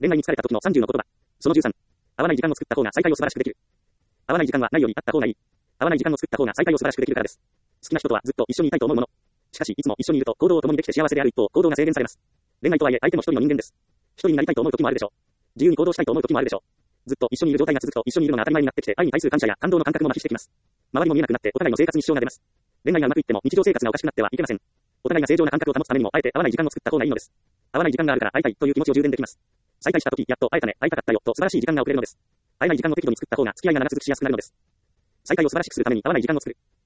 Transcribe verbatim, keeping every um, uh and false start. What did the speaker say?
恋愛に疲れた時のさんじゅうの言葉。そのじゅうさん。合わない時間を作った方が再会を素晴らしくできる。合わない時間はないよりあった方がいい。合わない時間を作った方が再会を素晴らしくできるからです。好きな人とはずっと一緒にいたいと思うもの。しかし、いつも一緒にいると行動を共にできて幸せである一方、行動が制限されます。恋愛とはいえ相手も一人の人間です。一人になりたいと思う時もあるでしょう。自由に行動したいと思う時もあるでしょう。ずっと一緒にいる状態が続くと一緒にいるのが当たり前になってきて愛に対する感謝や感動の感覚も麻痺してきます。周りも見えなくなってお互いの生活に支障が出ます。恋愛がうまくいっても日常生活がおかしくなってはいけません。お互いが正常な感覚を保つためにもあえて合わない時間を作った方がいいのです。合わない時間があるから会いたいという気持ちを充電できます。再会した時、やっと会えたね、会いたかったよと素晴らしい時間が送れるのです。会えない時間を適度に作った方が付き合いが長続きしやすくなるのです。再会を素晴らしくするために合わない時間を作る。